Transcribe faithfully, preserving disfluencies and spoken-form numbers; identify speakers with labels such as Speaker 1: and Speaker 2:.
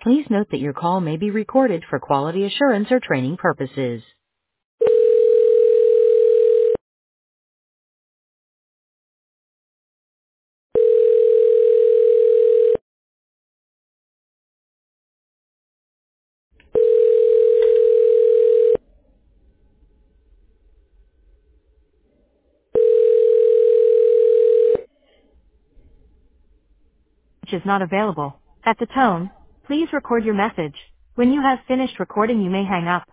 Speaker 1: Please note that your call may be recorded for quality assurance or training purposes. Which is not available. At the tone, please record your message. When you have finished recording, you may hang up.